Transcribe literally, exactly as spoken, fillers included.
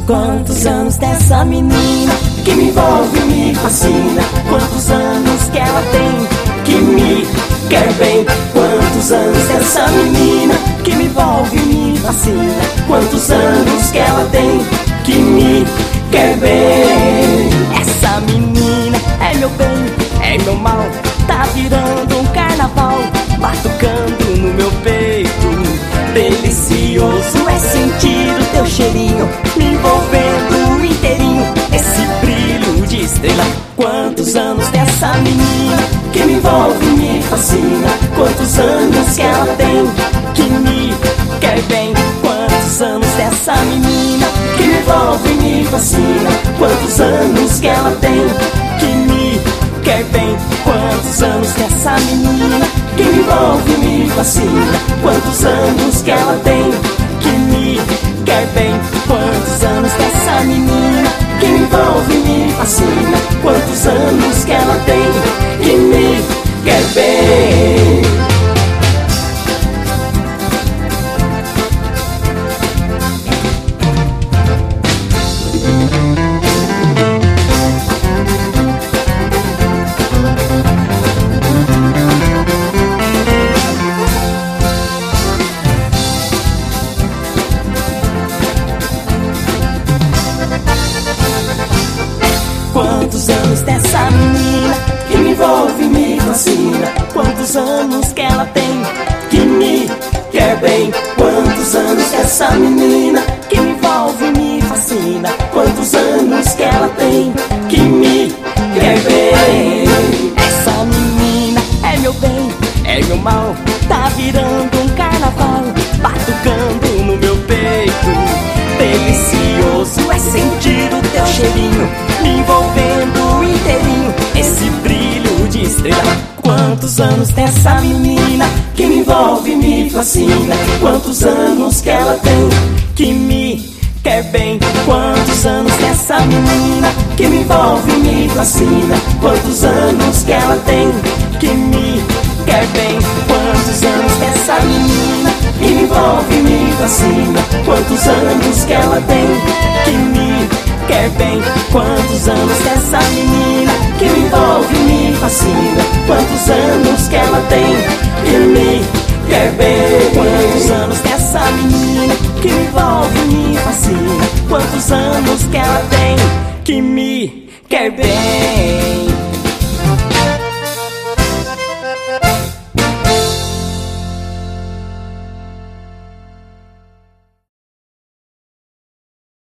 Quantos anos dessa menina que me envolve e me fascina? Quantos anos que ela tem que me quer bem? Quantos anos dessa menina que me envolve e me fascina? Quantos anos que ela tem que me quer bem? Essa menina é meu bem, é meu mal, tá virando um carnaval, batucando no meu peito. Delicioso é sentir o teu cheirinho, me envolvendo inteirinho, esse brilho de estrela. Quantos anos dessa menina que me envolve e me fascina? Quantos anos que ela tem que me quer bem? Quantos anos dessa menina que me envolve e me fascina? Quantos anos que ela tem que me quer bem? Quantos anos dessa menina que me envolve e me fascina? Quantos anos que ela tem que me quer bem? Quantos anos dessa menina que me envolve e me fascina? Quantos anos que ela tem que me quer bem? Quantos anos dessa menina que me envolve e me fascina? Quantos anos que ela tem que me quer bem? Quantos anos dessa menina que me envolve e me fascina? Quantos anos que ela tem que me quer bem? Essa menina é meu bem, é meu mal, tá virando um carnaval, batucando no meu peito. Delicioso é sentir o teu cheirinho, me envolvendo inteirinho, esse brilho de estrela. Quantos anos dessa menina que me envolve e me fascina? Quantos anos que ela tem que me quer bem? Quantos anos dessa menina que me envolve e me fascina? Quantos anos que ela tem que me quer bem? Quantos anos dessa menina que me envolve e me fascina? Quantos anos que ela tem que me quer bem? Quantos anos dessa menina que me envolve e me fascina? Quantos anos que ela tem que me quer bem? Quantos anos dessa menina que me envolve e me fascina? Quantos anos que ela tem que me quer bem?